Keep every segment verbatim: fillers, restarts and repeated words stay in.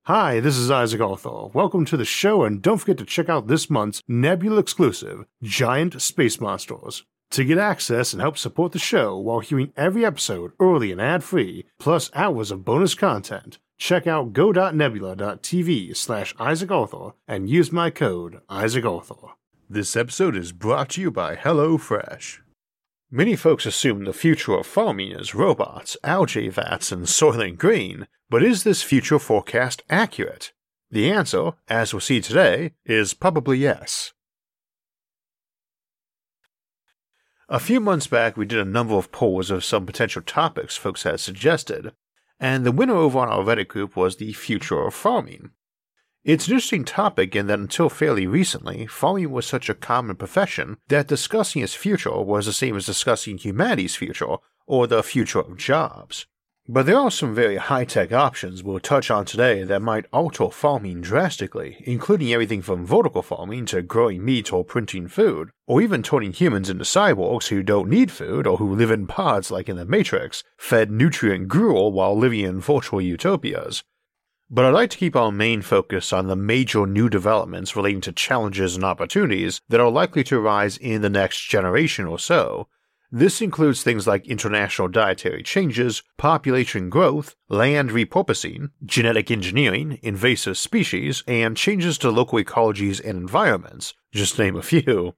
Hi, this is Isaac Arthur. Welcome to the show, and don't forget to check out this month's Nebula exclusive, Giant Space Monsters. To get access and help support the show while hearing every episode early and ad-free, plus hours of bonus content, check out go.nebula.tv slash Isaac Arthur and use my code Isaac Arthur. This episode is brought to you by HelloFresh. Many folks assume the future of farming is robots, algae vats, and Soylent Green, but is this future forecast accurate? The answer, as we'll see today, is probably yes. A few months back, we did a number of polls of some potential topics folks had suggested, and the winner over on our Reddit group was the future of farming. It's an interesting topic in that until fairly recently, farming was such a common profession that discussing its future was the same as discussing humanity's future, or the future of jobs. But there are some very high-tech options we'll touch on today that might alter farming drastically, including everything from vertical farming to growing meat or printing food, or even turning humans into cyborgs who don't need food or who live in pods like in the Matrix, fed nutrient gruel while living in virtual utopias. But I'd like to keep our main focus on the major new developments relating to challenges and opportunities that are likely to arise in the next generation or so. This includes things like international dietary changes, population growth, land repurposing, genetic engineering, invasive species, and changes to local ecologies and environments, just to name a few.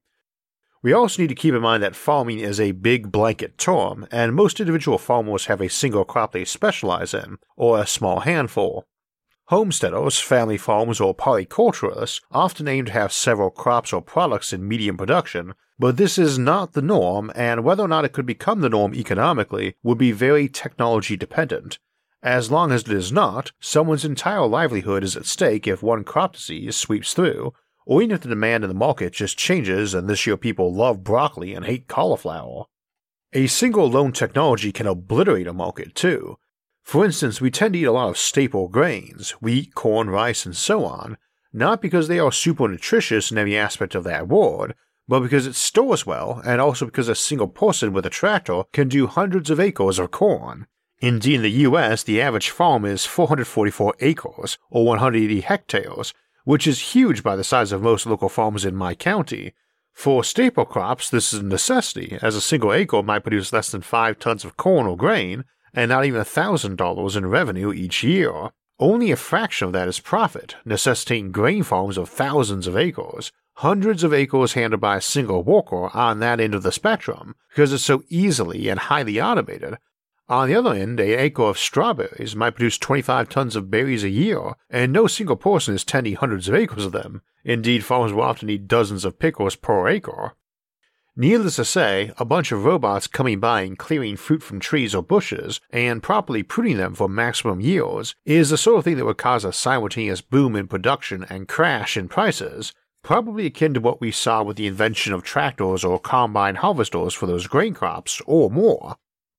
We also need to keep in mind that farming is a big blanket term, and most individual farmers have a single crop they specialize in, or a small handful. Homesteaders, family farms, or polyculturalists often aim to have several crops or products in medium production, but this is not the norm, and whether or not it could become the norm economically would be very technology dependent. As long as it is not, someone's entire livelihood is at stake if one crop disease sweeps through, or even if the demand in the market just changes and this year people love broccoli and hate cauliflower. A single lone technology can obliterate a market too. For instance, we tend to eat a lot of staple grains, wheat, corn, rice, and so on, not because they are super nutritious in every aspect of that word, but because it stores well, and also because a single person with a tractor can do hundreds of acres of corn. Indeed, in the U S, the average farm is four hundred forty-four acres, or one hundred eighty hectares, which is huge by the size of most local farms in my county. For staple crops, this is a necessity, as a single acre might produce less than five tons of corn or grain, and not even one thousand dollars in revenue each year. Only a fraction of that is profit, necessitating grain farms of thousands of acres, hundreds of acres handled by a single worker on that end of the spectrum, because it's so easily and highly automated. On the other end, an acre of strawberries might produce twenty-five tons of berries a year, and no single person is tending hundreds of acres of them. Indeed, farmers will often need dozens of pickers per acre. Needless to say, a bunch of robots coming by and clearing fruit from trees or bushes, and properly pruning them for maximum yields, is the sort of thing that would cause a simultaneous boom in production and crash in prices, probably akin to what we saw with the invention of tractors or combine harvesters for those grain crops, or more.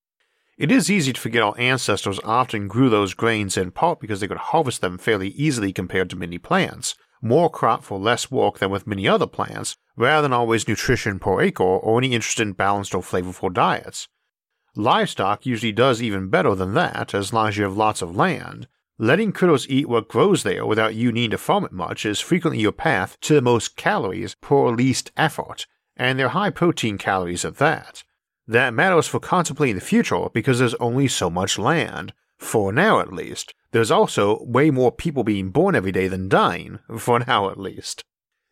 It is easy to forget our ancestors often grew those grains in part because they could harvest them fairly easily compared to many plants, more crop for less work than with many other plants, rather than always nutrition per acre or any interest in balanced or flavorful diets. Livestock usually does even better than that as long as you have lots of land. Letting critters eat what grows there without you needing to farm it much is frequently your path to the most calories per least effort, and they're high protein calories at that. That matters for contemplating the future because there's only so much land, for now at least. There's also way more people being born every day than dying, for now at least.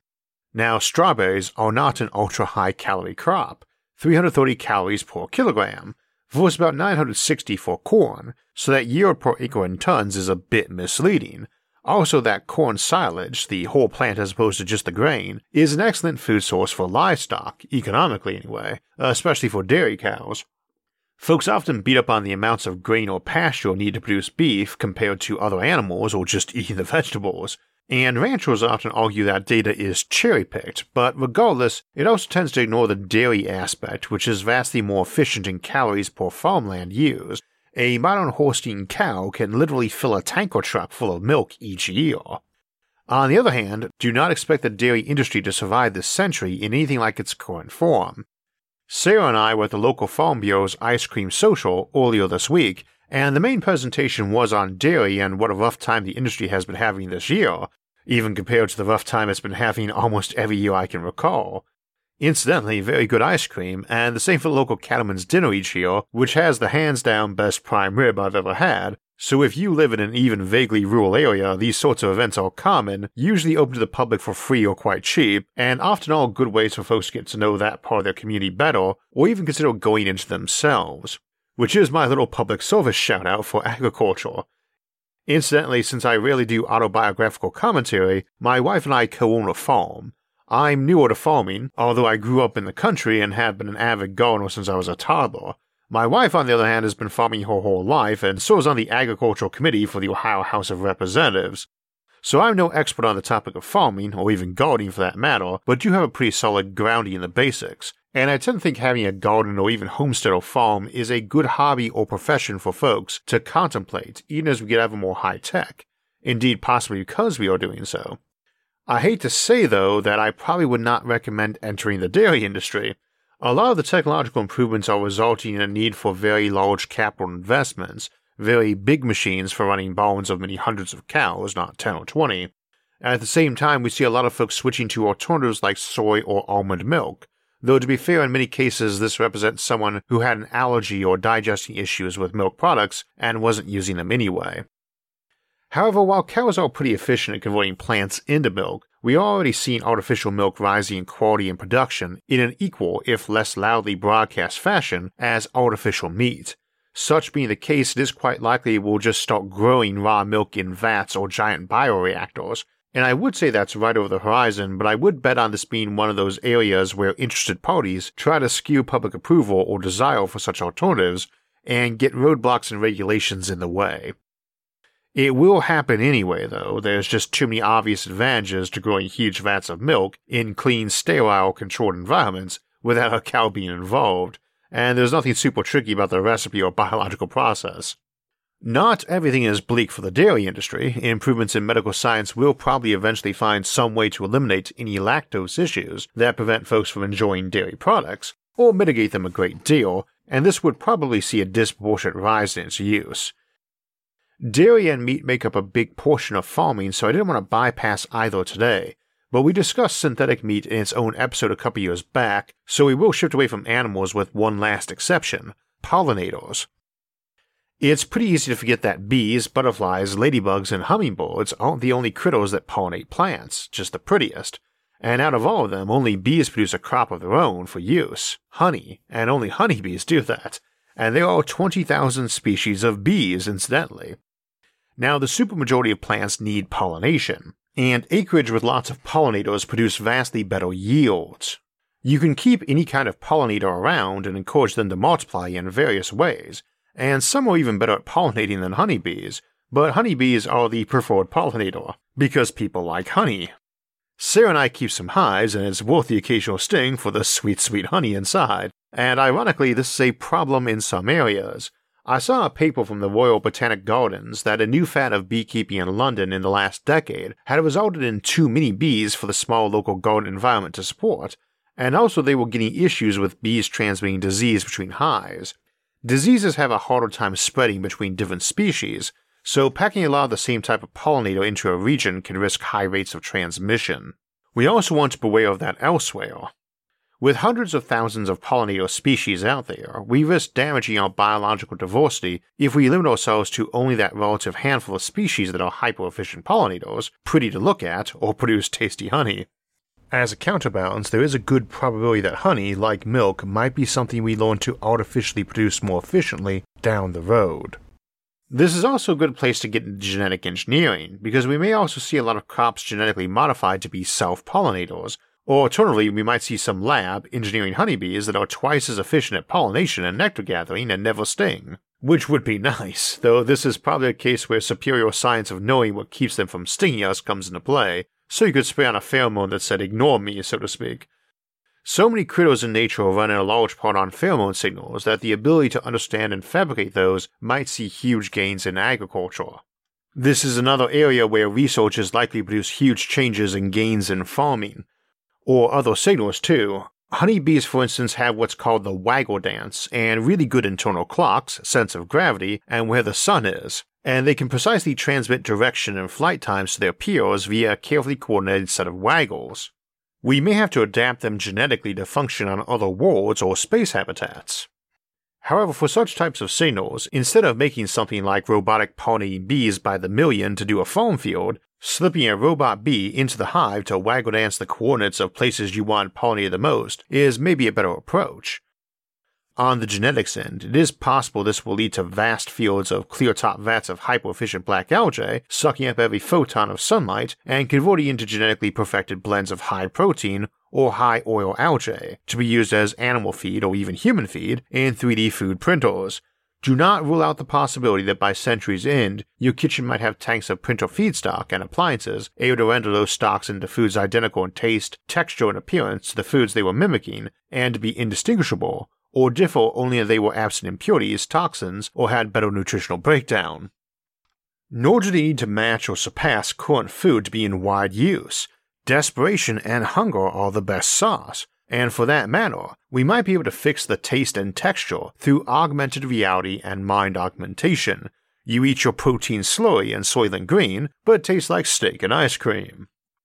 Now, strawberries are not an ultra-high calorie crop, three hundred thirty calories per kilogram, versus about nine hundred sixty for corn, so that yield per acre in tons is a bit misleading. Also, that corn silage, the whole plant as opposed to just the grain, is an excellent food source for livestock, economically anyway, especially for dairy cows. Folks often beat up on the amounts of grain or pasture needed to produce beef compared to other animals or just eating the vegetables, and ranchers often argue that data is cherry-picked, but regardless, it also tends to ignore the dairy aspect, which is vastly more efficient in calories per farmland used. A modern Holstein cow can literally fill a tanker truck full of milk each year. On the other hand, do not expect the dairy industry to survive this century in anything like its current form. Sarah and I were at the local Farm Bureau's Ice Cream Social earlier this week, and the main presentation was on dairy and what a rough time the industry has been having this year, even compared to the rough time it's been having almost every year I can recall. Incidentally, very good ice cream, and the same for the local cattleman's dinner each year, which has the hands-down best prime rib I've ever had, so if you live in an even vaguely rural area, these sorts of events are common, usually open to the public for free or quite cheap, and often all good ways for folks to get to know that part of their community better, or even consider going into themselves. Which is my little public service shout-out for agriculture. Incidentally, since I rarely do autobiographical commentary, my wife and I co-own a farm. I'm newer to farming, although I grew up in the country and have been an avid gardener since I was a toddler. My wife, on the other hand, has been farming her whole life and serves on the Agricultural Committee for the Ohio House of Representatives. So I'm no expert on the topic of farming, or even gardening for that matter, but do have a pretty solid grounding in the basics, and I tend to think having a garden or even homestead or farm is a good hobby or profession for folks to contemplate, even as we get ever more high-tech. Indeed, possibly because we are doing so. I hate to say, though, that I probably would not recommend entering the dairy industry. A lot of the technological improvements are resulting in a need for very large capital investments, very big machines for running barns of many hundreds of cows, not ten or twenty. At the same time, we see a lot of folks switching to alternatives like soy or almond milk, though to be fair, in many cases this represents someone who had an allergy or digesting issues with milk products and wasn't using them anyway. However, while cows are pretty efficient at converting plants into milk, we are already seeing artificial milk rising in quality and production in an equal, if less loudly broadcast fashion, as artificial meat. Such being the case, it is quite likely we'll just start growing raw milk in vats or giant bioreactors, and I would say that's right over the horizon, but I would bet on this being one of those areas where interested parties try to skew public approval or desire for such alternatives and get roadblocks and regulations in the way. It will happen anyway, though. There's just too many obvious advantages to growing huge vats of milk in clean, sterile, controlled environments without a cow being involved, and there's nothing super tricky about the recipe or biological process. Not everything is bleak for the dairy industry. Improvements in medical science will probably eventually find some way to eliminate any lactose issues that prevent folks from enjoying dairy products, or mitigate them a great deal, and this would probably see a disproportionate rise in its use. Dairy and meat make up a big portion of farming, so I didn't want to bypass either today, but we discussed synthetic meat in its own episode a couple years back, so we will shift away from animals with one last exception: pollinators. It's pretty easy to forget that bees, butterflies, ladybugs, and hummingbirds aren't the only critters that pollinate plants, just the prettiest, and out of all of them, only bees produce a crop of their own for use, honey, and only honeybees do that, and there are twenty thousand species of bees, incidentally. Now, the supermajority of plants need pollination, and acreage with lots of pollinators produce vastly better yields. You can keep any kind of pollinator around and encourage them to multiply in various ways, and some are even better at pollinating than honeybees, but honeybees are the preferred pollinator, because people like honey. Sarah and I keep some hives, and it's worth the occasional sting for the sweet, sweet honey inside, and ironically, this is a problem in some areas. I saw a paper from the Royal Botanic Gardens that a new fad of beekeeping in London in the last decade had resulted in too many bees for the small local garden environment to support, and also they were getting issues with bees transmitting disease between hives. Diseases have a harder time spreading between different species, so packing a lot of the same type of pollinator into a region can risk high rates of transmission. We also want to beware of that elsewhere. With hundreds of thousands of pollinator species out there, we risk damaging our biological diversity if we limit ourselves to only that relative handful of species that are hyper-efficient pollinators, pretty to look at, or produce tasty honey. As a counterbalance, there is a good probability that honey, like milk, might be something we learn to artificially produce more efficiently down the road. This is also a good place to get into genetic engineering, because we may also see a lot of crops genetically modified to be self-pollinators, or alternatively, we might see some lab engineering honeybees that are twice as efficient at pollination and nectar gathering and never sting. Which would be nice, though this is probably a case where superior science of knowing what keeps them from stinging us comes into play, so you could spray on a pheromone that said ignore me, so to speak. So many critters in nature run in a large part on pheromone signals that the ability to understand and fabricate those might see huge gains in agriculture. This is another area where research is likely to produce huge changes and gains in farming. Or other signals too. Honeybees, for instance, have what's called the waggle dance and really good internal clocks, sense of gravity, and where the sun is, and they can precisely transmit direction and flight times to their peers via a carefully coordinated set of waggles. We may have to adapt them genetically to function on other worlds or space habitats. However, for such types of signals, instead of making something like robotic pollinating bees by the million to do a farm field, slipping a robot bee into the hive to waggle dance the coordinates of places you want pollinated the most is maybe a better approach. On the genetics end, it is possible this will lead to vast fields of clear-top vats of hyper-efficient black algae sucking up every photon of sunlight and converting into genetically perfected blends of high-protein or high-oil algae to be used as animal feed or even human feed in three D food printers. Do not rule out the possibility that by century's end, your kitchen might have tanks of printer feedstock and appliances able to render those stocks into foods identical in taste, texture, and appearance to the foods they were mimicking, and to be indistinguishable, or differ only if they were absent impurities, toxins, or had better nutritional breakdown. Nor do they need to match or surpass current food to be in wide use. Desperation and hunger are the best sauce, and for that matter, we might be able to fix the taste and texture through augmented reality and mind augmentation. You eat your protein slowly and Soylent Green, but it tastes like steak and ice cream.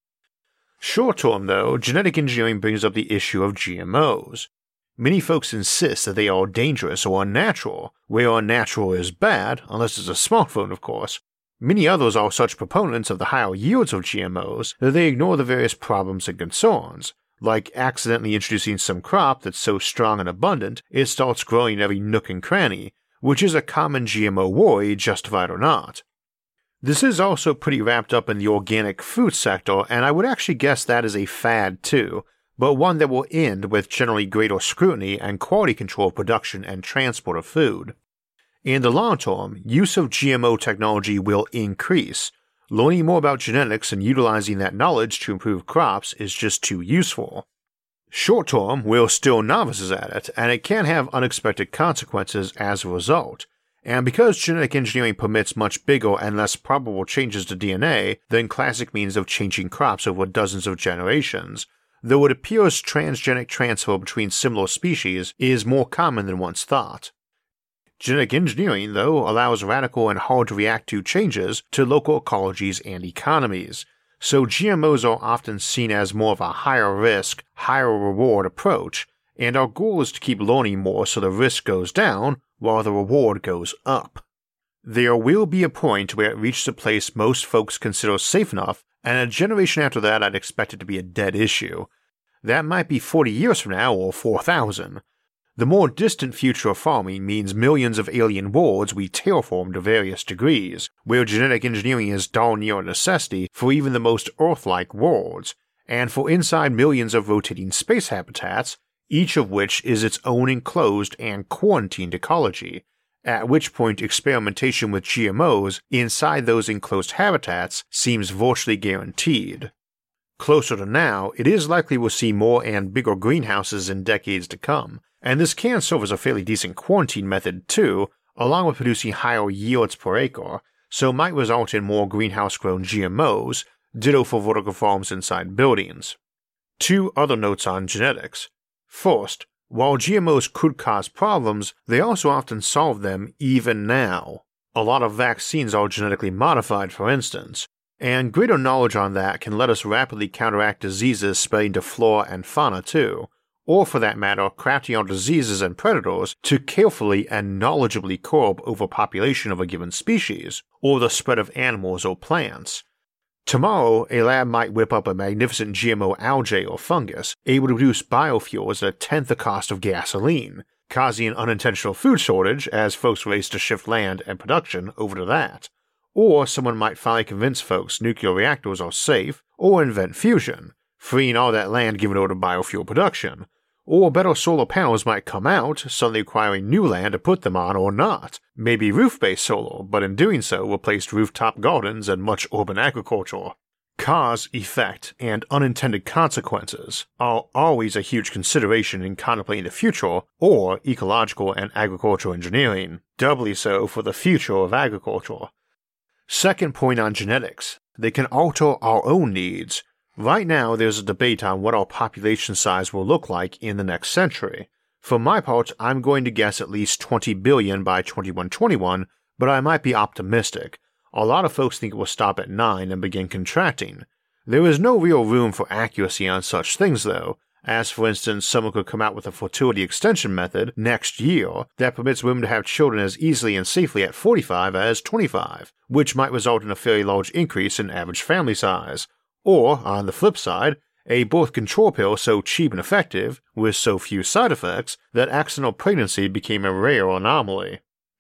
Short term though, genetic engineering brings up the issue of G M Os. Many folks insist that they are dangerous or unnatural, where unnatural is bad, unless it's a smartphone of course. Many others are such proponents of the higher yields of G M Os that they ignore the various problems and concerns, like accidentally introducing some crop that's so strong and abundant it starts growing in every nook and cranny, which is a common G M O worry, justified or not. This is also pretty wrapped up in the organic food sector, and I would actually guess that is a fad too, but one that will end with generally greater scrutiny and quality control of production and transport of food. In the long term, use of G M O technology will increase. Learning more about genetics and utilizing that knowledge to improve crops is just too useful. Short term, we're still novices at it, and it can have unexpected consequences as a result. And because genetic engineering permits much bigger and less probable changes to D N A than classic means of changing crops over dozens of generations, though it appears transgenic transfer between similar species is more common than once thought. Genetic engineering, though, allows radical and hard-to-react-to changes to local ecologies and economies, so G M Os are often seen as more of a higher-risk, higher-reward approach, and our goal is to keep learning more so the risk goes down while the reward goes up. There will be a point where it reaches a place most folks consider safe enough, and a generation after that I'd expect it to be a dead issue. That might be forty years from now or four thousand. The more distant future of farming means millions of alien worlds we terraform to various degrees, where genetic engineering is darn near a necessity for even the most Earth-like worlds, and for inside millions of rotating space habitats, each of which is its own enclosed and quarantined ecology, at which point experimentation with G M Os inside those enclosed habitats seems virtually guaranteed. Closer to now, it is likely we'll see more and bigger greenhouses in decades to come, and this can serve as a fairly decent quarantine method too, along with producing higher yields per acre, so might result in more greenhouse-grown G M Os, ditto for vertical farms inside buildings. Two other notes on genetics. First, while G M Os could cause problems, they also often solve them even now. A lot of vaccines are genetically modified, for instance, and greater knowledge on that can let us rapidly counteract diseases spreading to flora and fauna too, or for that matter crafting our diseases and predators to carefully and knowledgeably curb overpopulation of a given species, or the spread of animals or plants. Tomorrow, a lab might whip up a magnificent G M O algae or fungus, able to produce biofuels at a tenth the cost of gasoline, causing an unintentional food shortage as folks race to shift land and production over to that. Or someone might finally convince folks nuclear reactors are safe, or invent fusion, freeing all that land given over to biofuel production. Or better solar panels might come out, suddenly requiring new land to put them on or not. Maybe roof-based solar, but in doing so replaced rooftop gardens and much urban agriculture. Cause, effect, and unintended consequences are always a huge consideration in contemplating the future or ecological and agricultural engineering, doubly so for the future of agriculture. Second point on genetics, they can alter our own needs. Right now, there's a debate on what our population size will look like in the next century. For my part, I'm going to guess at least twenty billion by twenty-one twenty-one, but I might be optimistic. A lot of folks think it will stop at nine and begin contracting. There is no real room for accuracy on such things though, as for instance someone could come out with a fertility extension method next year that permits women to have children as easily and safely at forty-five as twenty-five, which might result in a fairly large increase in average family size. Or, on the flip side, a birth control pill so cheap and effective, with so few side effects, that accidental pregnancy became a rare anomaly.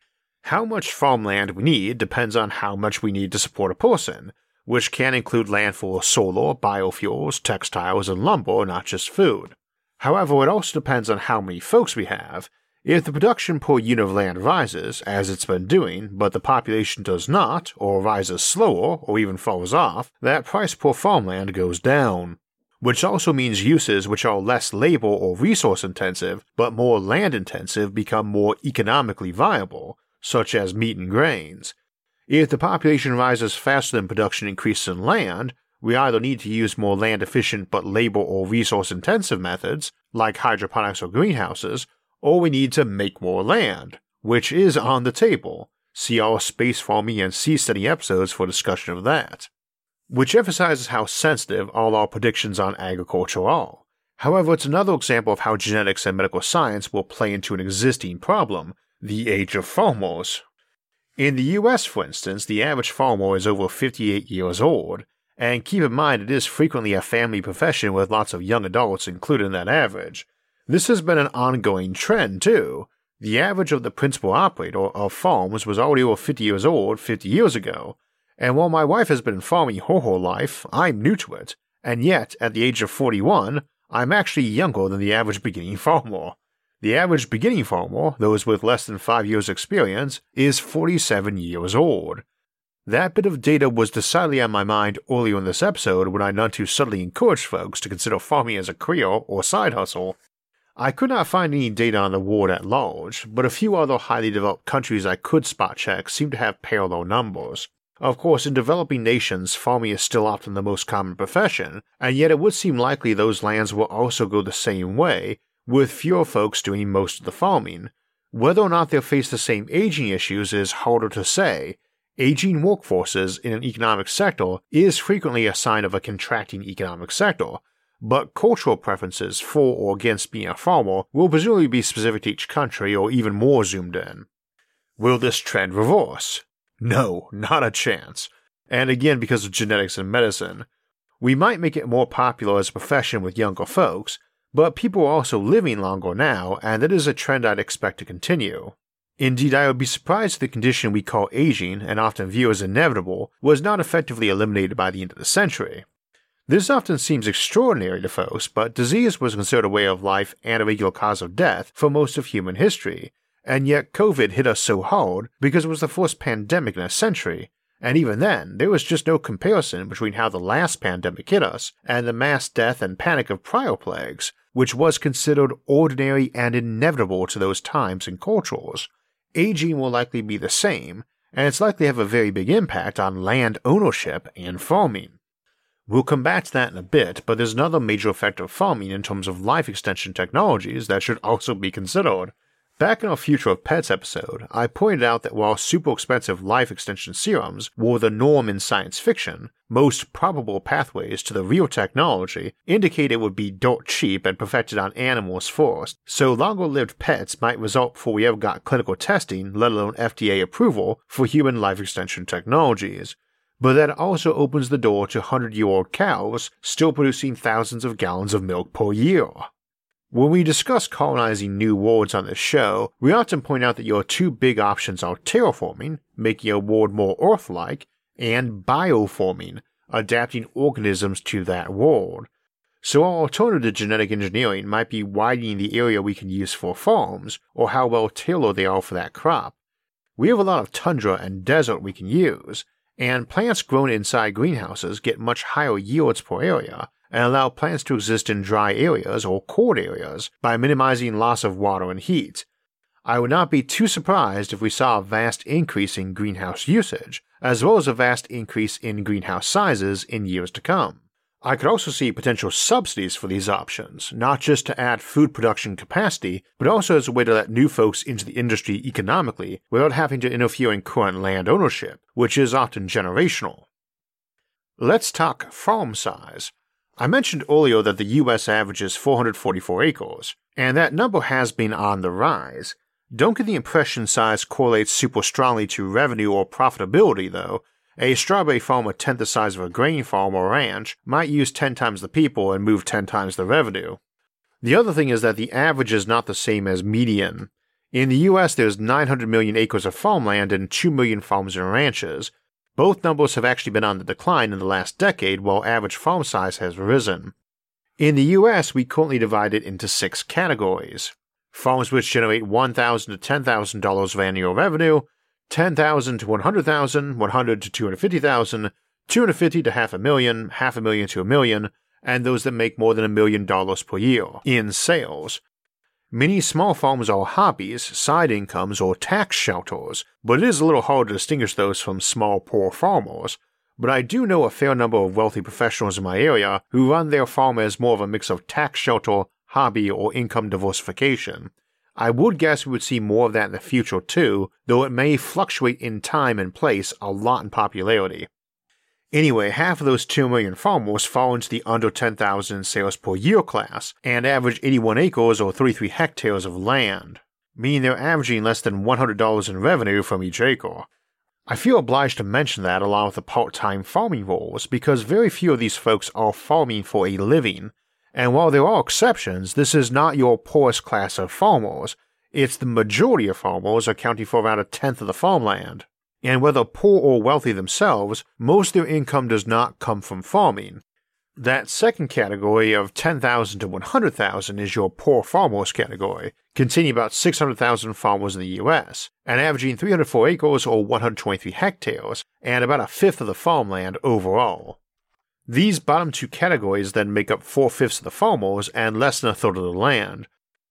How much farmland we need depends on how much we need to support a person, which can include land for solar, biofuels, textiles, and lumber, not just food. However, it also depends on how many folks we have. If the production per unit of land rises, as it's been doing, but the population does not, or rises slower, or even falls off, that price per farmland goes down. Which also means uses which are less labor or resource intensive, but more land intensive become more economically viable, such as meat and grains. If the population rises faster than production increases in land, we either need to use more land efficient but labor or resource intensive methods, like hydroponics or greenhouses, or we need to make more land, which is on the table. See our space farming and seasteading episodes for discussion of that. Which emphasizes how sensitive all our predictions on agriculture are. However, it's another example of how genetics and medical science will play into an existing problem, the age of farmers. In the U S, for instance, the average farmer is over fifty-eight years old, and keep in mind it is frequently a family profession with lots of young adults included in that average. This has been an ongoing trend too. The average of the principal operator of farms was already over fifty years old fifty years ago, and while my wife has been farming her whole life, I'm new to it, and yet at the age of forty-one, I'm actually younger than the average beginning farmer. The average beginning farmer, those with less than five years experience, is forty-seven years old. That bit of data was decidedly on my mind earlier in this episode when I none too subtly encouraged folks to consider farming as a career or side hustle. I could not find any data on the world at large, but a few other highly developed countries I could spot check seem to have parallel numbers. Of course, in developing nations, farming is still often the most common profession, and yet it would seem likely those lands will also go the same way, with fewer folks doing most of the farming. Whether or not they'll face the same aging issues is harder to say. Aging workforces in an economic sector is frequently a sign of a contracting economic sector, but cultural preferences for or against being a farmer will presumably be specific to each country or even more zoomed in. Will this trend reverse? No, not a chance. And again because of genetics and medicine. We might make it more popular as a profession with younger folks, but people are also living longer now, and that is a trend I'd expect to continue. Indeed, I would be surprised if the condition we call aging, and often view as inevitable, was not effectively eliminated by the end of the century. This often seems extraordinary to folks, but disease was considered a way of life and a regular cause of death for most of human history, and yet COVID hit us so hard because it was the first pandemic in a century, and even then, there was just no comparison between how the last pandemic hit us and the mass death and panic of prior plagues, which was considered ordinary and inevitable to those times and cultures. Aging will likely be the same, and it's likely to have a very big impact on land ownership and farming. We'll come back to that in a bit, but there's another major effect of farming in terms of life extension technologies that should also be considered. Back in our Future of Pets episode, I pointed out that while super expensive life extension serums were the norm in science fiction, most probable pathways to the real technology indicate it would be dirt cheap and perfected on animals first, so longer-lived pets might result before we ever got clinical testing, let alone F D A approval, for human life extension technologies. But that also opens the door to hundred-year-old cows still producing thousands of gallons of milk per year. When we discuss colonizing new worlds on this show, we often point out that your two big options are terraforming, making a world more Earth-like, and bioforming, adapting organisms to that world. So our alternative to genetic engineering might be widening the area we can use for farms, or how well tailored they are for that crop. We have a lot of tundra and desert we can use, and plants grown inside greenhouses get much higher yields per area, and allow plants to exist in dry areas or cold areas by minimizing loss of water and heat. I would not be too surprised if we saw a vast increase in greenhouse usage, as well as a vast increase in greenhouse sizes in years to come. I could also see potential subsidies for these options, not just to add food production capacity, but also as a way to let new folks into the industry economically without having to interfere in current land ownership, which is often generational. Let's talk farm size. I mentioned earlier that the U S averages four hundred forty-four acres, and that number has been on the rise. Don't get the impression size correlates super strongly to revenue or profitability, though. A strawberry farm a tenth the size of a grain farm or ranch might use ten times the people and move ten times the revenue. The other thing is that the average is not the same as median. In the U S there's nine hundred million acres of farmland and two million farms and ranches. Both numbers have actually been on the decline in the last decade while average farm size has risen. In the U S we currently divide it into six categories. Farms which generate one thousand dollars to ten thousand dollars of annual revenue, ten thousand dollars to one hundred thousand dollars, one hundred thousand dollars to two hundred fifty thousand dollars, two hundred fifty thousand dollars to half a million, half a million to a million, and those that make more than a million dollars per year in sales. Many small farms are hobbies, side incomes, or tax shelters, but it is a little hard to distinguish those from small poor farmers. But I do know a fair number of wealthy professionals in my area who run their farm as more of a mix of tax shelter, hobby, or income diversification. I would guess we would see more of that in the future too, though it may fluctuate in time and place a lot in popularity. Anyway, half of those two million farmers fall into the under ten thousand in sales per year class, and average eighty-one acres or thirty-three hectares of land, meaning they're averaging less than one hundred dollars in revenue from each acre. I feel obliged to mention that along with the part-time farming roles, because very few of these folks are farming for a living. And while there are exceptions, this is not your poorest class of farmers. It's the majority of farmers, accounting for around a tenth of the farmland. And whether poor or wealthy themselves, most of their income does not come from farming. That second category of ten thousand to one hundred thousand is your poor farmers category, containing about six hundred thousand farmers in the U S, and averaging three hundred four acres or one hundred twenty-three hectares, and about a fifth of the farmland overall. These bottom two categories then make up four-fifths of the farmers and less than a third of the land.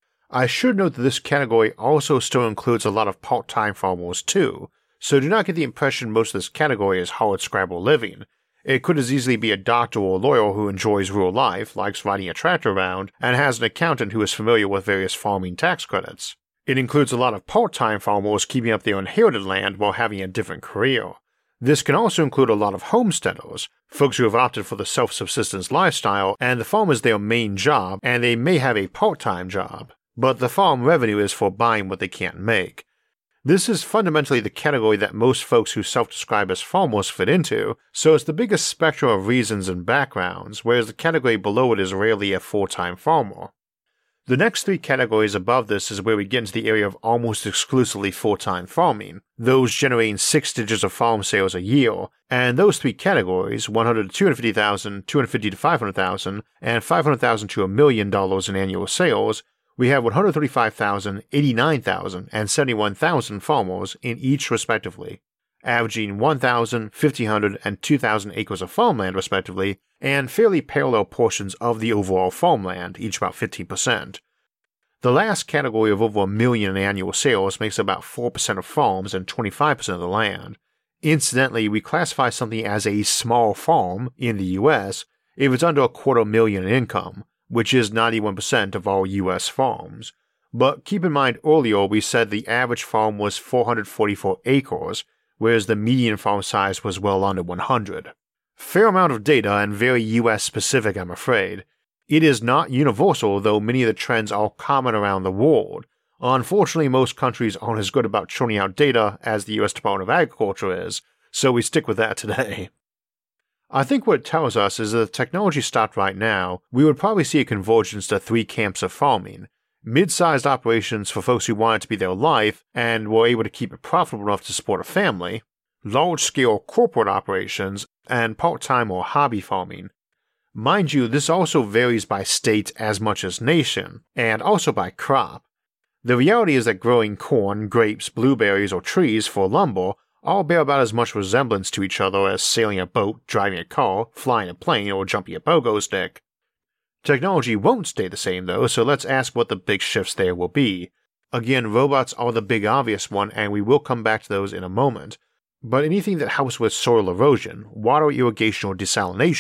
I should note that this category also still includes a lot of part-time farmers too, so do not get the impression most of this category is hard-scrabble living. It could as easily be a doctor or lawyer who enjoys rural life, likes riding a tractor around, and has an accountant who is familiar with various farming tax credits. It includes a lot of part-time farmers keeping up their inherited land while having a different career. This can also include a lot of homesteaders, folks who have opted for the self-subsistence lifestyle and the farm is their main job, and they may have a part-time job, but the farm revenue is for buying what they can't make. This is fundamentally the category that most folks who self-describe as farmers fit into, so it's the biggest spectrum of reasons and backgrounds, whereas the category below it is rarely a full-time farmer. The next three categories above this is where we get into the area of almost exclusively full-time farming, those generating six digits of farm sales a year, and those three categories, one hundred to two hundred fifty thousand, two hundred fifty to five hundred thousand, and five hundred thousand to a million dollars in annual sales, we have one hundred thirty-five thousand, eighty-nine thousand, and seventy-one thousand farmers in each respectively, averaging one thousand, fifteen hundred, and two thousand acres of farmland respectively, and fairly parallel portions of the overall farmland, each about fifteen percent. The last category of over a million in annual sales makes about four percent of farms and twenty-five percent of the land. Incidentally, we classify something as a small farm in the U S if it's under a quarter million in income, which is ninety-one percent of all U S farms. But keep in mind earlier we said the average farm was four hundred forty-four acres, whereas the median farm size was well under one hundred. Fair amount of data and very U S specific, I'm afraid. It is not universal, though many of the trends are common around the world. Unfortunately, most countries aren't as good about churning out data as the U S Department of Agriculture is, so we stick with that today. I think what it tells us is that if technology stopped right now, we would probably see a convergence to three camps of farming. Mid-sized operations for folks who want it to be their life and were able to keep it profitable enough to support a family, large-scale corporate operations, and part-time or hobby farming. Mind you, this also varies by state as much as nation, and also by crop. The reality is that growing corn, grapes, blueberries, or trees for lumber all bear about as much resemblance to each other as sailing a boat, driving a car, flying a plane, or jumping a pogo stick. Technology won't stay the same though, so let's ask what the big shifts there will be. Again, robots are the big obvious one, and we will come back to those in a moment. But anything that helps with soil erosion, water irrigation or desalination,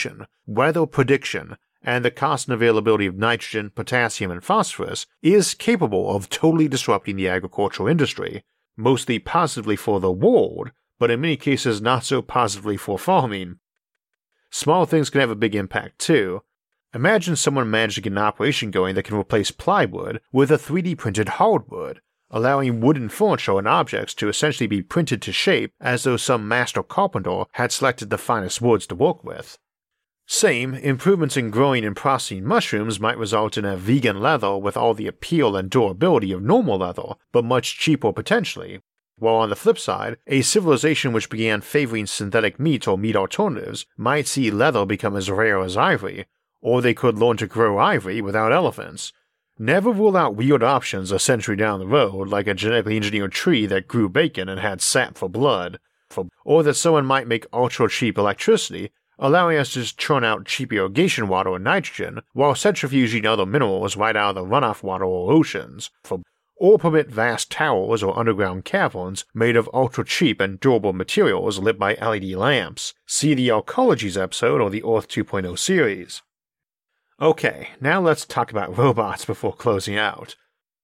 weather prediction, and the constant availability of nitrogen, potassium, and phosphorus is capable of totally disrupting the agricultural industry, mostly positively for the world, but in many cases not so positively for farming. Small things can have a big impact too. Imagine someone managed to get an operation going that can replace plywood with a three D printed hardwood, allowing wooden furniture and objects to essentially be printed to shape as though some master carpenter had selected the finest woods to work with. Same, improvements in growing and processing mushrooms might result in a vegan leather with all the appeal and durability of normal leather, but much cheaper potentially. While on the flip side, a civilization which began favoring synthetic meat or meat alternatives might see leather become as rare as ivory, or they could learn to grow ivory without elephants. Never rule out weird options a century down the road, like a genetically engineered tree that grew bacon and had sap for blood, or that someone might make ultra-cheap electricity, allowing us to just churn out cheap irrigation water and nitrogen, while centrifuging other minerals right out of the runoff water or oceans, or permit vast towers or underground caverns made of ultra-cheap and durable materials lit by L E D lamps. See the Ecologies episode or the Earth two point oh series. Okay, now let's talk about robots before closing out.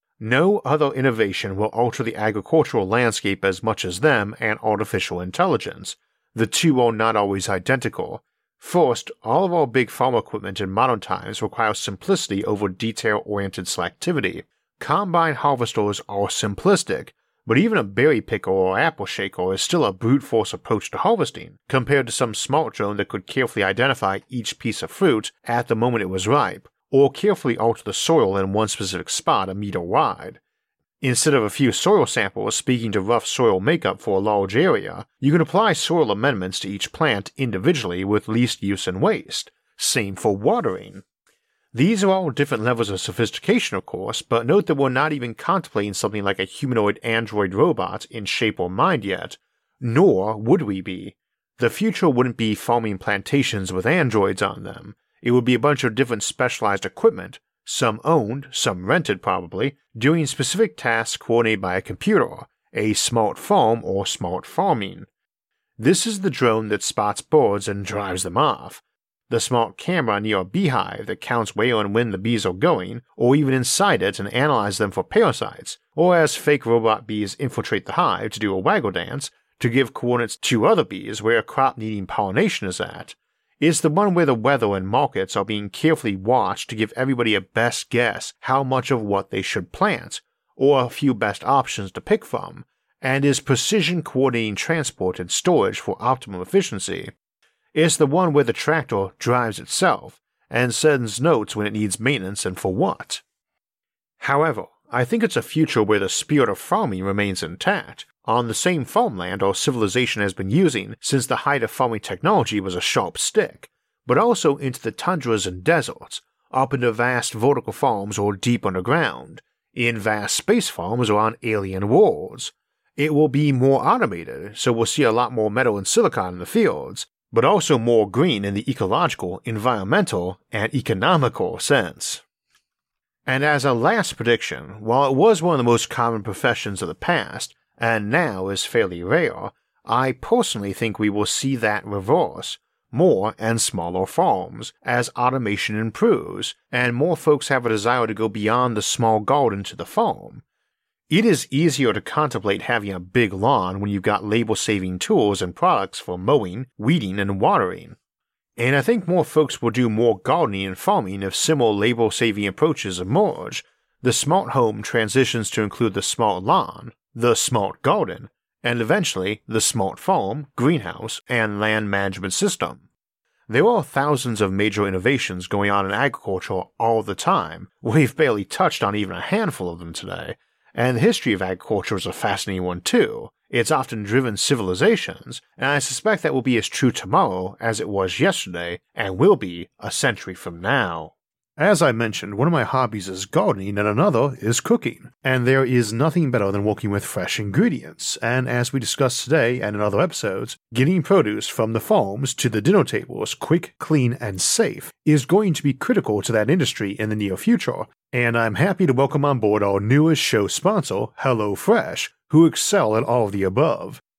No other innovation will alter the agricultural landscape as much as them and artificial intelligence. The two are not always identical. First, all of our big farm equipment in modern times requires simplicity over detail-oriented selectivity. Combine harvesters are simplistic, but even a berry picker or apple shaker is still a brute force approach to harvesting, compared to some smart drone that could carefully identify each piece of fruit at the moment it was ripe, or carefully alter the soil in one specific spot a meter wide. Instead of a few soil samples speaking to rough soil makeup for a large area, you can apply soil amendments to each plant individually with least use and waste. Same for watering. These are all different levels of sophistication, of course, but note that we're not even contemplating something like a humanoid android robot in shape or mind yet, nor would we be. The future wouldn't be farming plantations with androids on them. It would be a bunch of different specialized equipment, some owned, some rented probably, doing specific tasks coordinated by a computer, a smart farm or smart farming. This is the drone that spots birds and drives them off, the smart camera near a beehive that counts where and when the bees are going, or even inside it and analyze them for parasites, or as fake robot bees infiltrate the hive to do a waggle dance to give coordinates to other bees where a crop needing pollination is at. It's the one where the weather and markets are being carefully watched to give everybody a best guess how much of what they should plant, or a few best options to pick from, and is precision coordinating transport and storage for optimum efficiency. It's the one where the tractor drives itself, and sends notes when it needs maintenance and for what. However, I think it's a future where the spirit of farming remains intact, on the same farmland our civilization has been using since the height of farming technology was a sharp stick, but also into the tundras and deserts, up into vast vertical farms or deep underground, in vast space farms or on alien worlds. It will be more automated, so we'll see a lot more metal and silicon in the fields, but also more green in the ecological, environmental, and economical sense. And as a last prediction, while it was one of the most common professions of the past, and now is fairly rare, I personally think we will see that reverse, more and smaller farms, as automation improves, and more folks have a desire to go beyond the small garden to the farm. It is easier to contemplate having a big lawn when you've got labor-saving tools and products for mowing, weeding, and watering. And I think more folks will do more gardening and farming if similar labor-saving approaches emerge. The smart home transitions to include the smart lawn, the smart garden, and eventually the smart farm, greenhouse, and land management system. There are thousands of major innovations going on in agriculture all the time. We've barely touched on even a handful of them today. And the history of agriculture is a fascinating one too. It's often driven civilizations, and I suspect that will be as true tomorrow as it was yesterday, and will be a century from now. As I mentioned, one of my hobbies is gardening and another is cooking, and there is nothing better than working with fresh ingredients, and as we discussed today and in other episodes, getting produce from the farms to the dinner tables quick, clean, and safe is going to be critical to that industry in the near future, and I'm happy to welcome on board our newest show sponsor, HelloFresh, who excel at all of the above.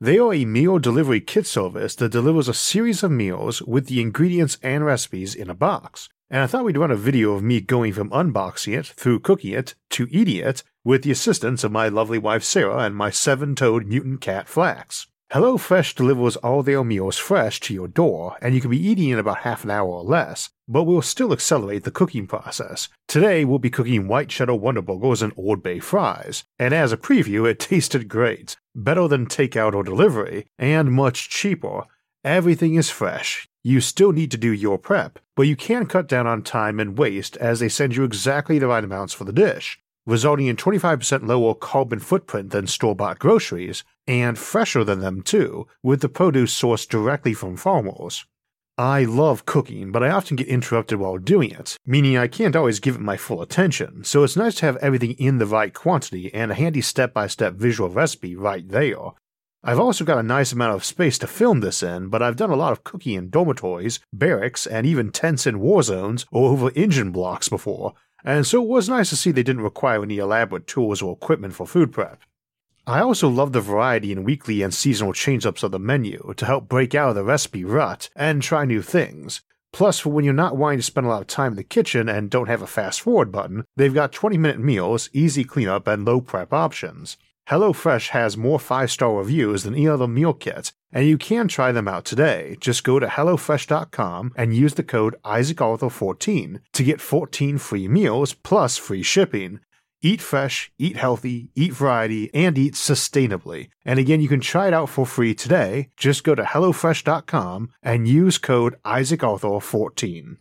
They are a meal delivery kit service that delivers a series of meals with the ingredients and recipes in a box. And I thought we'd run a video of me going from unboxing it, through cooking it, to eating it, with the assistance of my lovely wife Sarah and my seven-toed mutant cat Flax. HelloFresh delivers all their meals fresh to your door, and you can be eating in about half an hour or less, but we'll still accelerate the cooking process. Today we'll be cooking white cheddar Wonder Burgers and Old Bay fries, and as a preview it tasted great, better than takeout or delivery, and much cheaper. Everything is fresh. You still need to do your prep, but you can cut down on time and waste as they send you exactly the right amounts for the dish, resulting in twenty-five percent lower carbon footprint than store-bought groceries, and fresher than them too, with the produce sourced directly from farmers. I love cooking, but I often get interrupted while doing it, meaning I can't always give it my full attention, so it's nice to have everything in the right quantity and a handy step-by-step visual recipe right there. I've also got a nice amount of space to film this in, but I've done a lot of cooking in dormitories, barracks, and even tents in war zones or over engine blocks before, and so it was nice to see they didn't require any elaborate tools or equipment for food prep. I also love the variety in weekly and seasonal change-ups of the menu to help break out of the recipe rut and try new things. Plus, for when you're not wanting to spend a lot of time in the kitchen and don't have a fast-forward button, they've got twenty-minute meals, easy cleanup, and low prep options. HelloFresh has more five-star reviews than any other meal kit, and you can try them out today. Just go to hello fresh dot com and use the code Isaac Arthur fourteen to get fourteen free meals plus free shipping. Eat fresh, eat healthy, eat variety, and eat sustainably. And again, you can try it out for free today. Just go to hello fresh dot com and use code Isaac Arthur fourteen.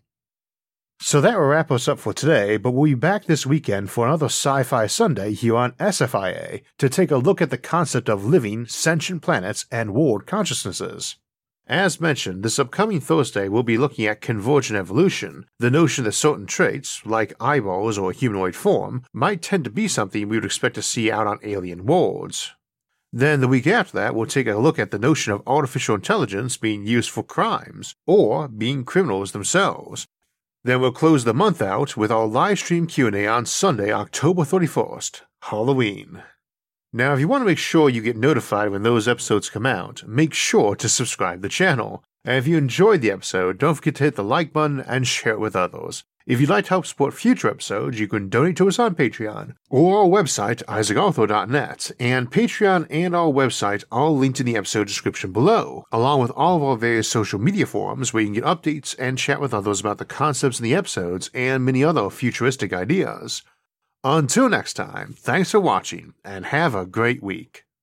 So that will wrap us up for today, but we'll be back this weekend for another Sci-Fi Sunday here on S F I A to take a look at the concept of living, sentient planets and world consciousnesses. As mentioned, this upcoming Thursday we'll be looking at convergent evolution, the notion that certain traits, like eyeballs or humanoid form, might tend to be something we would expect to see out on alien worlds. Then the week after that we'll take a look at the notion of artificial intelligence being used for crimes, or being criminals themselves. Then we'll close the month out with our live stream Q and A on Sunday, October thirty-first, Halloween. Now, if you want to make sure you get notified when those episodes come out, make sure to subscribe to the channel. And if you enjoyed the episode, don't forget to hit the like button and share it with others. If you'd like to help support future episodes, you can donate to us on Patreon, or our website, isaac arthur dot net, and Patreon and our website are linked in the episode description below, along with all of our various social media forums where you can get updates and chat with others about the concepts in the episodes and many other futuristic ideas. Until next time, thanks for watching, and have a great week.